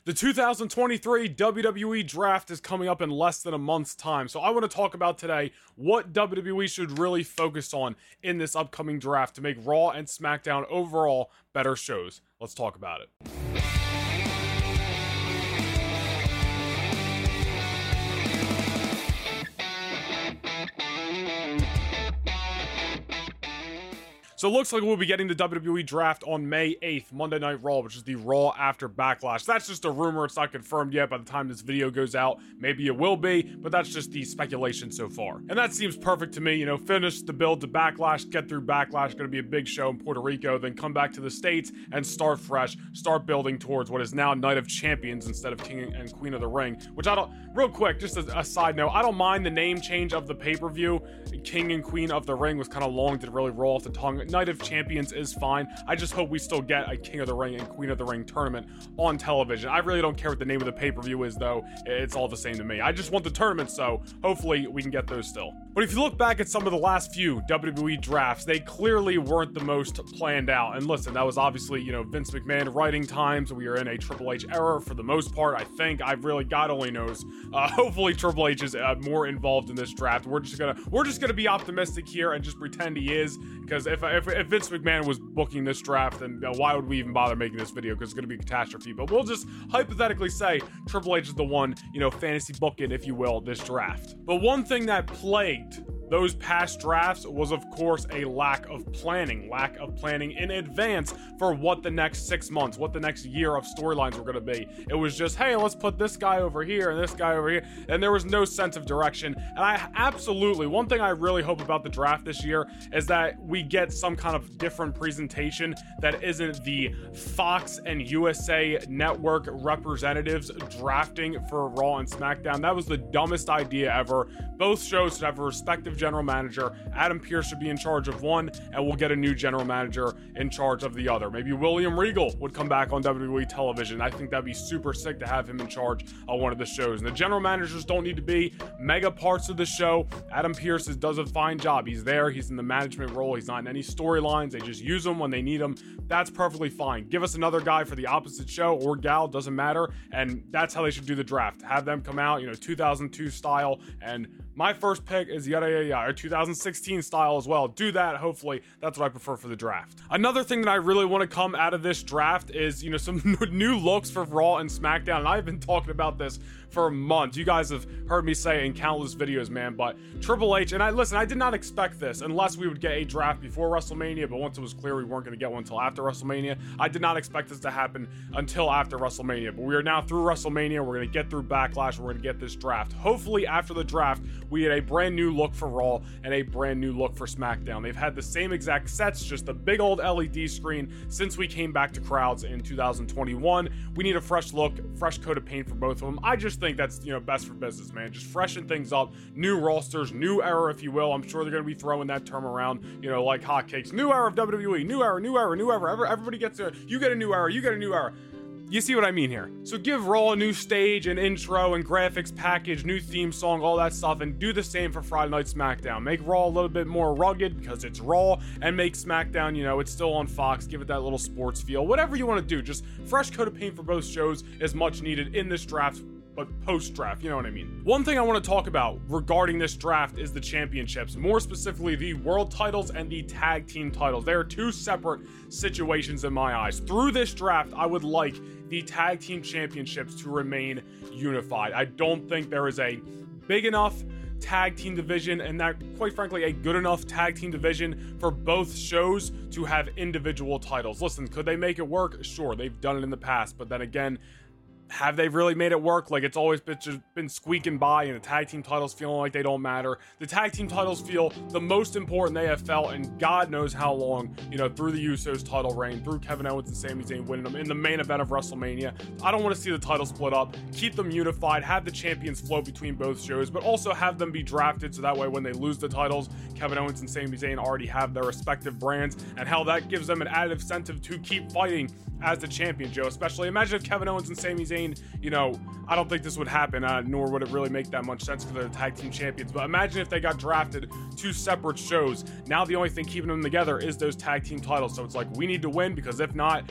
The 2023 WWE Draft is coming up in less than a month's time, so I want to talk about today what WWE should really focus on in this upcoming draft to make Raw and SmackDown overall better shows. Let's talk about it. So it looks like we'll be getting the WWE Draft on May 8th, Monday Night Raw, which is the Raw after Backlash. That's just a rumor. It's not confirmed yet by the time this video goes out. Maybe it will be, but that's just the speculation so far. And that seems perfect to me. You know, finish the build to Backlash, get through Backlash, going to be a big show in Puerto Rico, then come back to the States and start fresh, start building towards what is now Night of Champions instead of King and Queen of the Ring, which I don't, real quick, just a side note, I don't mind the name change of the pay-per-view. King and Queen of the Ring was kind of long, didn't really roll off the tongue. Night of Champions is fine. I just hope we still get a King of the Ring and Queen of the Ring tournament on television. I really don't care what the name of the pay-per-view is, though. It's all the same to me. I just want the tournament, so hopefully we can get those still. But if you look back at some of the last few WWE drafts, they clearly weren't the most planned out. And listen, that was obviously, you know, Vince McMahon writing times. We are in a Triple H era for the most part, I think. God only knows. Hopefully Triple H is more involved in this draft. We're just gonna be optimistic here and just pretend he is, because if Vince McMahon was booking this draft, then why would we even bother making this video? Because it's going to be a catastrophe. But we'll just hypothetically say Triple H is the one, you know, fantasy booking, if you will, this draft. But one thing that plagued those past drafts was, of course, a lack of planning in advance for what the next 6 months, what the next year of storylines were going to be. It was just, hey, let's put this guy over here and this guy over here, and there was no sense of direction. And one thing I really hope about the draft this year is that we get some kind of different presentation that isn't the Fox and USA Network representatives drafting for Raw and SmackDown. That was the dumbest idea ever. Both shows should have a respective general manager. Adam Pearce should be in charge of one, and we'll get a new general manager in charge of the other. Maybe William Regal would come back on WWE television. I think that'd be super sick to have him in charge of one of the shows. And the general managers don't need to be mega parts of the show. Adam Pearce does a fine job. He's there. He's in the management role. He's not in any storylines. They just use him when they need him. That's perfectly fine. Give us another guy for the opposite show or gal, doesn't matter. And that's how they should do the draft. Have them come out, you know, 2002 style. And my first pick is or 2016 style as well. Do that, hopefully. That's what I prefer for the draft. Another thing that I really want to come out of this draft is, you know, some new looks for Raw and SmackDown. And I've been talking about this for months. You guys have heard me say in countless videos, man, but Triple H, and I did not expect this unless we would get a draft before WrestleMania, but once it was clear we weren't going to get one until after WrestleMania, I did not expect this to happen until after WrestleMania. But we are now through WrestleMania. We're going to get through Backlash. We're going to get this draft. Hopefully after the draft, we had a brand new look for Raw and a brand new look for SmackDown. They've had the same exact sets, just a big old LED screen since we came back to crowds in 2021. We need a fresh look, fresh coat of paint for both of them. I just think that's, you know, best for business, man. Just freshen things up, new rosters, new era, if you will. I'm sure they're going to be throwing that term around, you know, like hotcakes. New era of WWE, new era, new era, new era. Everybody gets you get a new era, you get a new era. You see what I mean here? So give Raw a new stage and intro and graphics package, new theme song, all that stuff, and do the same for Friday Night SmackDown. Make Raw a little bit more rugged because it's Raw, and make SmackDown, you know, it's still on Fox. Give it that little sports feel. Whatever you want to do, just fresh coat of paint for both shows is much needed in this draft, but post-draft, you know what I mean. One thing I want to talk about regarding this draft is the championships, more specifically the world titles and the tag team titles. They are two separate situations in my eyes. Through this draft, I would like the tag team championships to remain unified. I don't think there is a big enough tag team division and that, quite frankly, a good enough tag team division for both shows to have individual titles. Listen, could they make it work? Sure, they've done it in the past, but then again, have they really made it work? Like, it's always been squeaking by, and the tag team titles feeling like they don't matter. The tag team titles feel the most important they have felt, and God knows how long, you know, through the Usos title reign, through Kevin Owens and Sami Zayn winning them in the main event of WrestleMania. I don't want to see the titles split up. Keep them unified, have the champions flow between both shows, but also have them be drafted so that way when they lose the titles, Kevin Owens and Sami Zayn already have their respective brands, and hell, that gives them an added incentive to keep fighting as the champion, Joe. Especially, imagine if Kevin Owens and Sami Zayn, you know, I don't think this would happen, nor would it really make that much sense because they're the tag team champions. But imagine if they got drafted two separate shows. Now the only thing keeping them together is those tag team titles. So it's like, we need to win, because if not,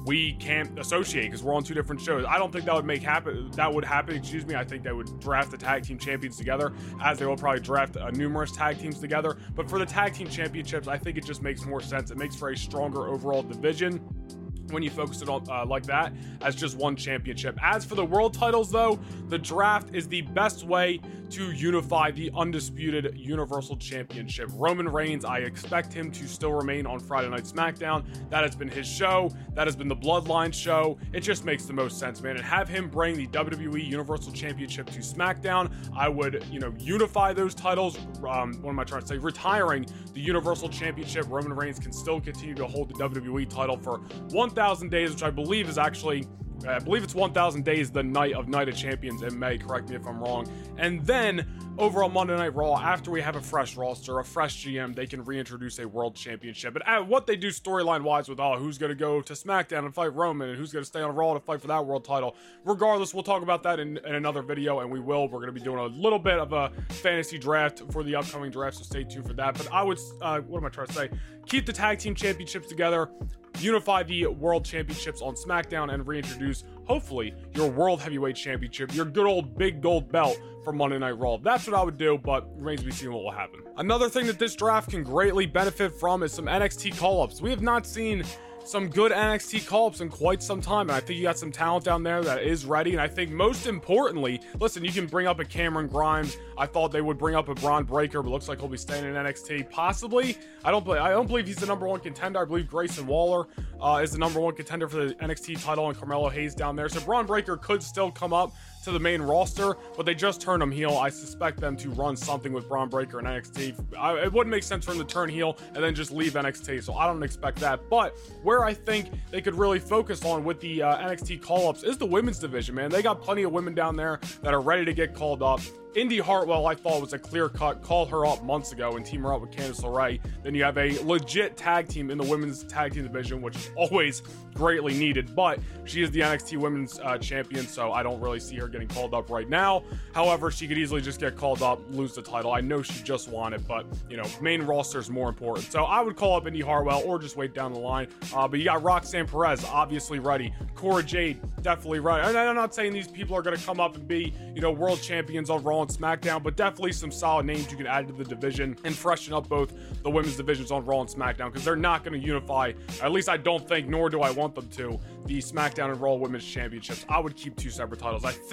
we can't associate because we're on 2 different shows. I don't think that would happen, excuse me. I think they would draft the tag team champions together, as they will probably draft numerous tag teams together. But for the tag team championships, I think it just makes more sense. It makes for a stronger overall division when you focus it on like that as just one championship. As for the world titles though, the draft is the best way to unify the undisputed Universal Championship. Roman Reigns, I expect him to still remain on Friday Night SmackDown. That has been his show. That has been the Bloodline show. It just makes the most sense, man. And have him bring the WWE Universal Championship to SmackDown. I would, unify those titles. What am I trying to say? Retiring the Universal Championship, Roman Reigns can still continue to hold the WWE title for 1,000 days, which I believe is actually, I believe it's 1,000 days the night of Night of Champions in May, correct me if I'm wrong. And then over on Monday Night Raw, after we have a fresh roster, a fresh GM, they can reintroduce a world championship. And what they do storyline wise with, who's going to go to SmackDown and fight Roman, and who's going to stay on Raw to fight for that world title. Regardless, we'll talk about that in another video, and we're going to be doing a little bit of a fantasy draft for the upcoming draft, so stay tuned for that. But I would, what am I trying to say? Keep the tag team championships together, unify the world championships on SmackDown, and reintroduce, hopefully, your world heavyweight championship, your good old big gold belt for Monday Night Raw. That's what I would do, but remains to be seen what will happen. Another thing that this draft can greatly benefit from is some NXT call-ups. We have not seen some good NXT call-ups in quite some time, and I think you got some talent down there that is ready. And I think most importantly, listen, you can bring up a Cameron Grimes. I thought they would bring up a Braun Breaker, but looks like he'll be staying in NXT. Possibly. I don't believe he's the #1 contender. I believe Grayson Waller is the #1 contender for the NXT title, and Carmelo Hayes down there. So Braun Breaker could still come up to the main roster, but they just turned him heel. I suspect them to run something with Braun Breaker in NXT. It wouldn't make sense for him to turn heel and then just leave NXT, so I don't expect that. But where I think they could really focus on with the NXT call-ups is the women's division, man. They got plenty of women down there that are ready to get called up. Indy Hartwell, I thought, was a clear cut. Call her up months ago and team her up with Candice LeRae. Then you have a legit tag team in the women's tag team division, which is always greatly needed. But she is the NXT women's champion, so I don't really see her getting called up right now. However, she could easily just get called up, lose the title. I know she just won it, but, main roster is more important. So I would call up Indy Hartwell or just wait down the line. But you got Roxanne Perez, obviously ready. Cora Jade, definitely ready. And I'm not saying these people are going to come up and be, world champions on Raw and SmackDown, but definitely some solid names you can add to the division and freshen up both the women's divisions on Raw and SmackDown, because they're not going to unify, at least I don't think, nor do I want them to, the SmackDown and Raw women's championships. I would keep 2 separate titles. I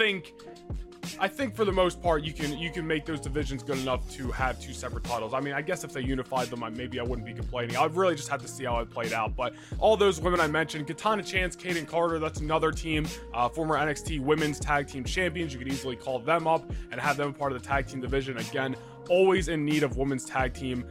think for the most part you can make those divisions good enough to have 2 separate titles. I mean, I guess if they unified them, maybe I wouldn't be complaining. I'd really just have to see how it played out. But all those women I mentioned, Katana Chance, Kaden Carter, that's another team, former NXT women's tag team champions. You could easily call them up and have them part of the tag team division. Again, always in need of women's tag teams,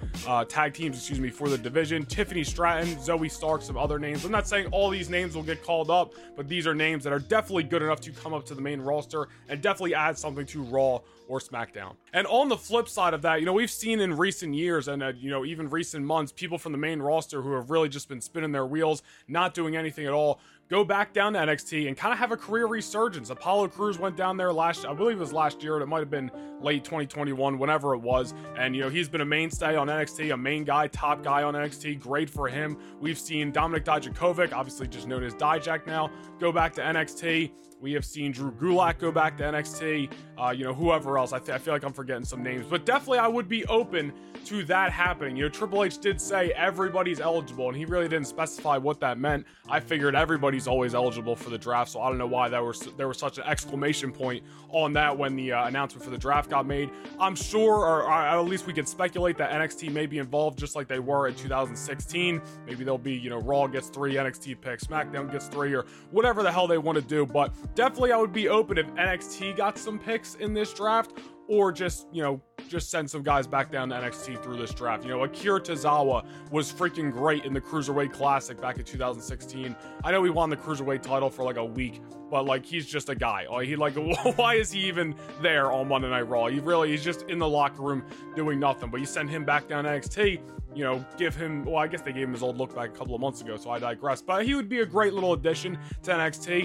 for the division. Tiffany Stratton, Zoe Stark, some other names. I'm not saying all these names will get called up, but these are names that are definitely good enough to come up to the main roster and definitely add something to Raw or SmackDown. And on the flip side of that, we've seen in recent years and, even recent months, people from the main roster who have really just been spinning their wheels, not doing anything at all, go back down to NXT and kind of have a career resurgence. Apollo Crews went down there I believe it was last year, it might have been late 2021, whenever it was. And, he's been a mainstay on NXT, a main guy, top guy on NXT. Great for him. We've seen Dominic Dijakovic, obviously just known as Dijak now, go back to NXT. We have seen Drew Gulak go back to NXT, whoever else. I feel like I'm forgetting some names, but definitely I would be open to that happening. Triple H did say everybody's eligible, and he really didn't specify what that meant. I figured everybody's always eligible for the draft, so I don't know why there was such an exclamation point on that when the announcement for the draft got made. I'm sure, or at least we could speculate, that NXT may be involved just like they were in 2016. Maybe they'll be, Raw gets 3 NXT picks, SmackDown gets 3, or whatever the hell they want to do. But definitely I would be open if NXT got some picks in this draft, or just send some guys back down to NXT through this draft. Akira Tozawa was freaking great in the Cruiserweight Classic back in 2016. I know he won the Cruiserweight title for like a week, but he's just a guy. Why is he even there on Monday Night Raw? He's just in the locker room doing nothing. But you send him back down to NXT, give him, well, I guess they gave him his old look back a couple of months ago, so I digress. But he would be a great little addition to NXT.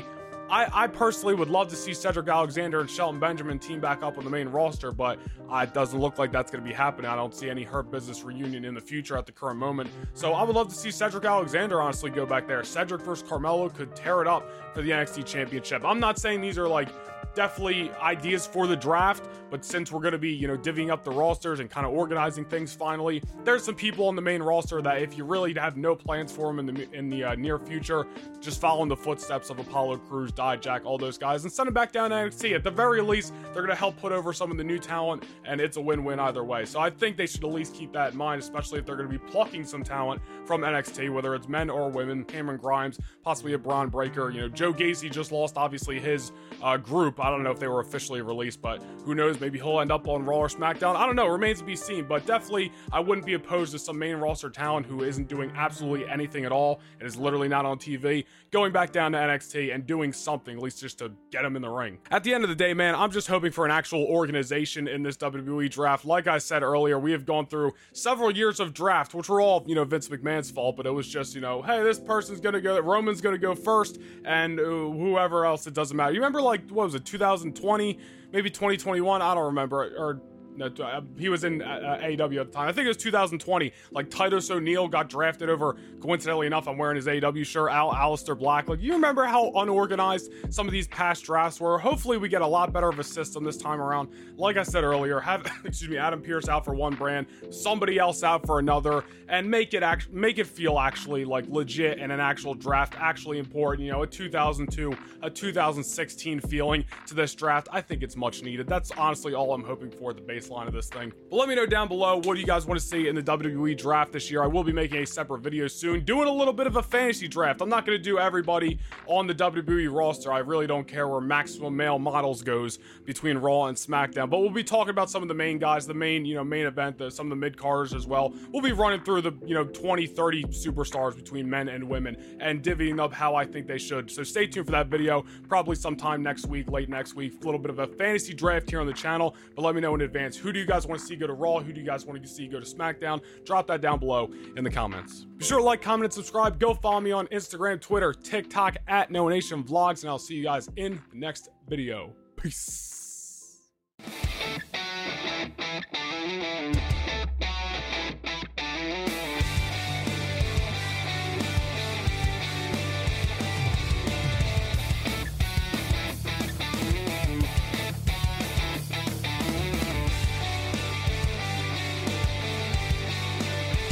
I personally would love to see Cedric Alexander and Shelton Benjamin team back up on the main roster, but it doesn't look like that's going to be happening. I don't see any Hurt Business reunion in the future at the current moment. So I would love to see Cedric Alexander honestly go back there. Cedric versus Carmelo could tear it up for the NXT Championship. I'm not saying these are like definitely ideas for the draft, but since we're going to be, you know, divvying up the rosters and kind of organizing things finally, there's some people on the main roster that if you really have no plans for them in the near future, just follow in the footsteps of Apollo Crews, Dijak, all those guys, and send them back down to NXT. At the very least, they're going to help put over some of the new talent, and it's a win-win either way. So I think they should at least keep that in mind, especially if they're going to be plucking some talent from NXT, whether it's men or women. Cameron Grimes, possibly a Braun Breaker. You know, Joe Gacy just lost, obviously, his group. I don't know if they were officially released, but who knows? Maybe he'll end up on Raw or SmackDown. I don't know. Remains to be seen, but definitely I wouldn't be opposed to some main roster talent who isn't doing absolutely anything at all and is literally not on TV, going back down to NXT and doing something, at least just to get him in the ring. At the end of the day, man, I'm just hoping for an actual organization in this WWE draft. Like I said earlier, we have gone through several years of draft, which were all, you know, Vince McMahon's fault, but it was just, you know, hey, this person's gonna go, Roman's gonna go first, and whoever else, it doesn't matter. You remember, like, what was it, 2020, maybe 2021? I don't remember, or no, he was in AEW at the time. I think it was 2020. Like, Titus O'Neil got drafted over, coincidentally enough, I'm wearing his AEW shirt, Aleister Black. Like, you remember how unorganized some of these past drafts were? Hopefully we get a lot better of a system this time around. Like I said earlier, have Adam Pearce out for one brand, somebody else out for another, and make it feel actually like legit and an actual draft, actually important. You know, a 2002, a 2016 feeling to this draft. I think it's much needed. That's honestly all I'm hoping for at the base line of this thing. But let me know down below, what do you guys want to see in the WWE draft this year? I will be making a separate video soon, doing a little bit of a fantasy draft. I'm not going to do everybody on the WWE roster. I really don't care where Maximum Male Models goes between Raw and SmackDown, but we'll be talking about some of the main guys, the main, you know, main event, some of the mid-carders as well. We'll be running through the, you know, 20, 30 superstars between men and women and divvying up how I think they should. So stay tuned for that video, probably sometime next week, late next week. A little bit of a fantasy draft here on the channel, but let me know in advance, who do you guys want to see go to Raw? Who do you guys want to see go to SmackDown? Drop that down below in the comments. Be sure to like, comment, and subscribe. Go follow me on Instagram, Twitter, TikTok at NoahNation Vlogs, and I'll see you guys in the next video. Peace.